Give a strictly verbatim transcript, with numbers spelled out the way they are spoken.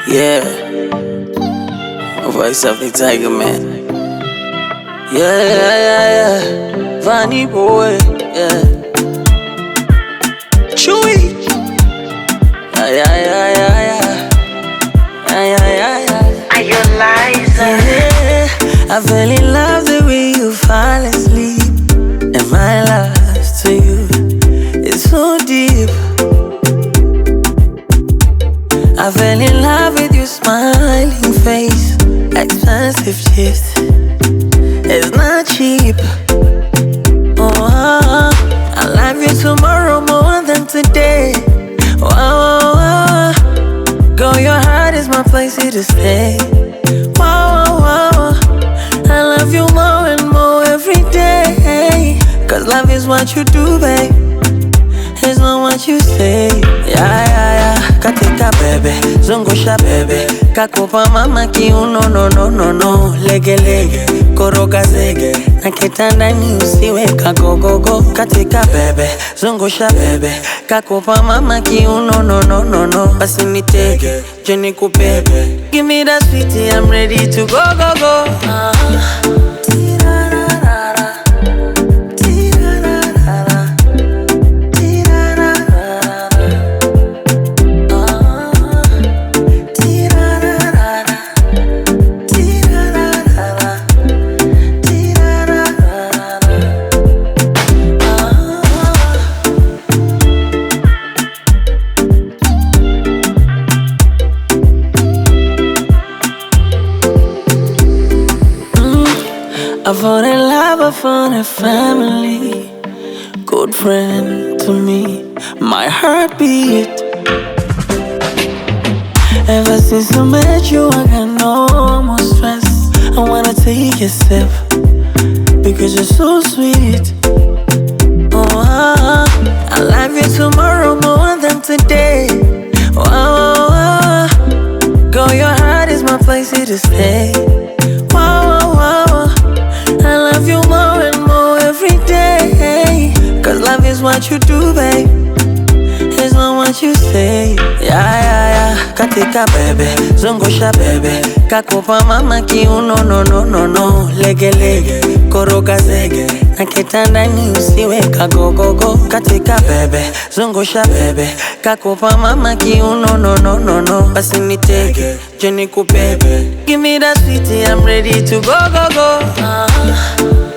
Yeah, voice of the tiger man. Yeah, yeah, yeah, yeah. Vanny boy, yeah. Chewy. Yeah, yeah, yeah, yeah, yeah. Yeah, yeah, yeah, yeah. Are you Liza? Yeah, I fell in love the way you fall asleep, and my love to you is so deep. I fell in love with your smiling face, expensive gifts, it's not cheap. Oh, I love you tomorrow more than today. Oh, oh, oh. Girl, your heart is my place here to stay. Wow, wow, wow. I love you more and more every day. Cause love is what you do, babe. It's not what you say. Yeah, yeah, yeah. Katika bebe, zungusha bebe. Kakupa mama kiuno, no, no, no, no. Lege, lege, koroga zege. Na kitandani usiwe kagogogo. Katika bebe, zungusha bebe. Kakupa mama kiuno, no, no, no, no. Basi nitege, jeni kubebe. Give me that sweetie, I'm ready to go, go, go. Uh-huh. I found a love, I found a family, good friend to me, my heartbeat. Ever since I met you, I got no more stress. I wanna take a sip, because you're so sweet. Oh, ah, I love you tomorrow more than today. Oh, ah, ah, girl, your heart is my place here to stay. Wow, wow, wow. I love you more and more every day. Cause love is what you do, babe. It's not what you say. Yeah, yeah, yeah. Katika bebe, zungusha bebe. Kakupa mama kiuno, no, no, no, no. Lege, lege, koroga zege. Na kitandani usiwe kagogogo. Katika bebe, zungusha bebe. Kakupa mama kiuno, no, no, no, no. Basi nitege, jeni kubebe. Give me that sweetie, I'm ready to go, go, go. Uh-huh.